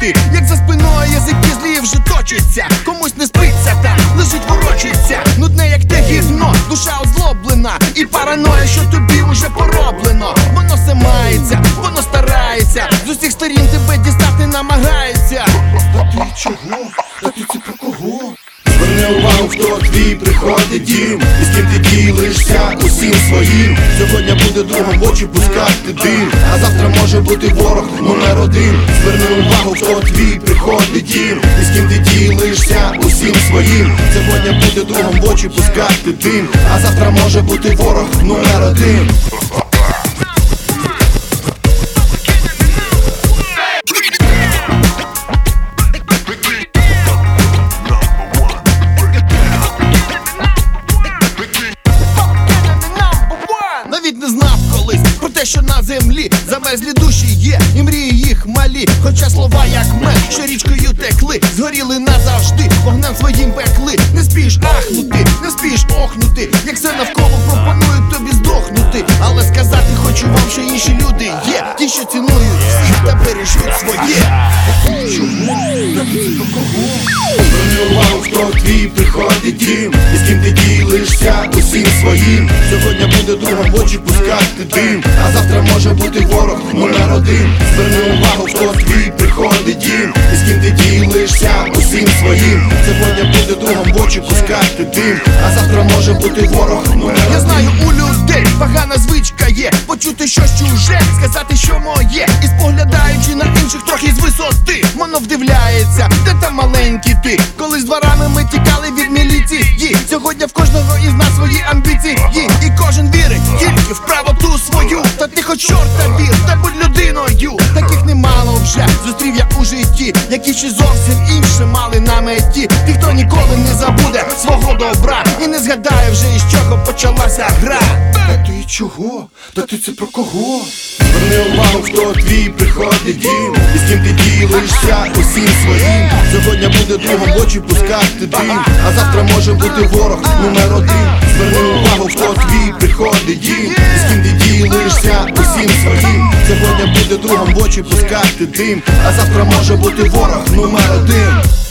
ти, як за спиною язики злі вже точиться. Комусь не спиться там, лежить ворочиться. Нудне як те гівно, душа озлоблена. І параноя, що тобі уже пороблено. Воно все мається, воно старається. З усіх сторін тебе дістати намагається. Та ти чого? Та ти це про кого? Зверни увагу, хто твій приходить дім, і з ким ти ділишся усім своїм. Сьогодні буде другом в очі пускати дим, а завтра може бути ворог номер один. Зверни увагу, хто твій приходить дім, і з ким ти ділишся усім своїм. Сьогодні буде другом в очі пускати дим, а завтра може бути ворог номер один. Навіть не знав колись про те, що на землі замерзлі душі є, і мрії їх малі. Хоча слова як мед, що річкою текли, згоріли назавжди, вогнем своїм пекли. Не спіш ахнути, не спіш охнути, як все навколо пропонують тобі здохнути. Але сказати хочу вам, що інші люди є, ті, що цінують всіх та бережуть своє. Чому? Та ти це про кого? Зверни увагу, хто твій приходить дім, і з ким ти ділишся усім своїм. Сьогодні буде другом в очі пускати дим, а завтра може бути ворог номер один. Зверни увагу, хто твій приходить дім, і з ким ти ділишся усім своїм. Сьогодні буде другом в очі пускати дим, а завтра може бути ворог номер один. Я знаю, у людей погана звичка є почути щось чуже, сказати, що моє. І споглядаючи на інших трохи з висоти, воно вдивляється, де там маленький ти. Колись дворами ми тікали від міліції. Сьогодні в кожного із нас свої амбіції, і кожен вірить тільки в правоту свою. Та ти хоч чорта вір, та будь людиною. Таких немало вже зустрів я у житті, які ще зовсім інше мали на меті. Ті, хто ніколи не забуде свого добра і не згадає вже, із чого почалася гра. Та ти чого? Та ти це про кого? Зверни увагу, хто твій приходить дім, і з ким ти ділишся усім своїм. Сьогодні буде другом в очі пускати дим, а завтра може бути ворог номер один. Зверни увагу, хто твій приходить дім, і з ким ти ділишся усім своїм. Сьогодні буде другом в очі пускати дим, а завтра може бути ворог номер один.